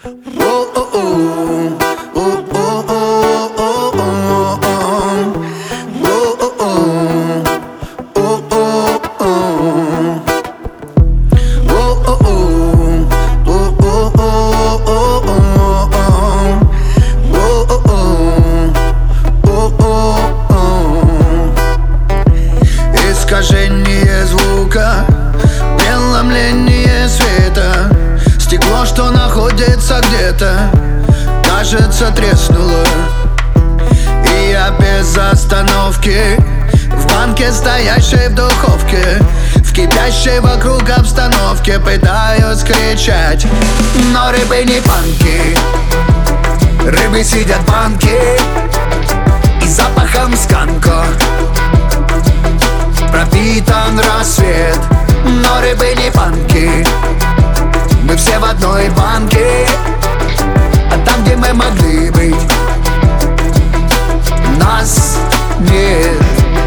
Искажение звука, преломление света. Стекло, что находится где-то, кажется, треснуло. И я без остановки в банке, стоящей в духовке, в кипящей вокруг обстановке пытаюсь кричать, но рыбы не панки. Рыбы сидят в банке и запахом сканко пропитан рассвет. Но рыбы не панки. Мы все в одной банке, а там, где мы могли быть, нас нет.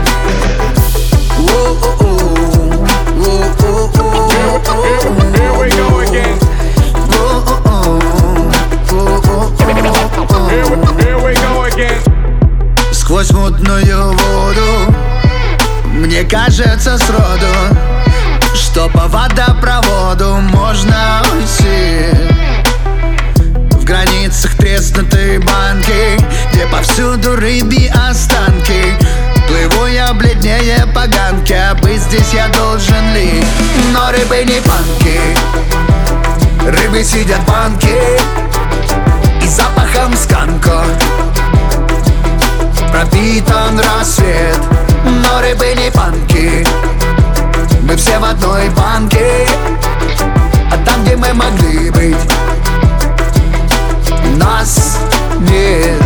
Сквозь мутную воду мне кажется сроду, что по водопроводу можно уйти. В границах треснутой банки, где повсюду рыбьи останки, плыву я бледнее поганки, а быть здесь я должен ли? Но рыбы не панки. Рыбы сидят в банке и запахом сканко пропитан рассвет. Но рыбы не панки. Мы все в одной банке, а там, где мы могли быть, нас нет.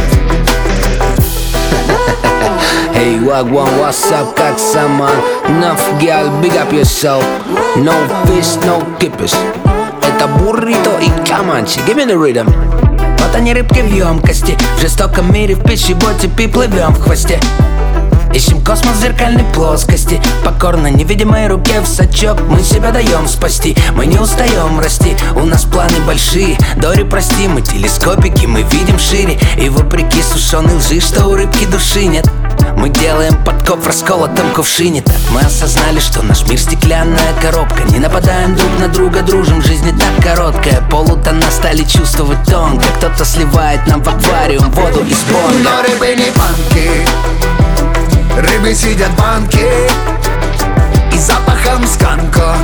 Hey, Wagwan, what's up, как сама? Enough, girl, big up yourself. No fish, no kippers. Это буррито и каманчи. Give me the rhythm. Вот они, рыбки в емкости, в жестоком мире в пищеботе плывем в хвосте. Ищем космос в зеркальной плоскости, покорно невидимой руке в сачок мы себя даем спасти. Мы не устаем расти, у нас планы большие. Дори, прости, мы телескопики, мы видим шире. И вопреки сушеной лжи, что у рыбки души нет, мы делаем подкоп в расколотом кувшине. Так мы осознали, что наш мир стеклянная коробка. Не нападаем друг на друга, дружим, жизнь не так короткая. Полутона стали чувствовать тонко, кто-то сливает нам в аквариум воду из бонга. Но рыбы не панки. Рыбы сидят в банке и запахом сканко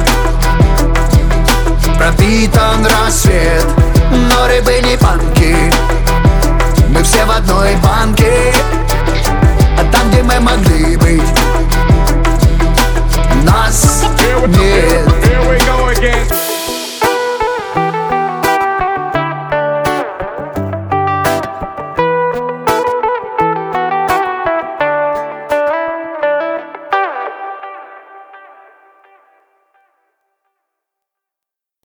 пропитан рассвет. Но рыбы не панки. Мы все в одной банке, а там, где мы могли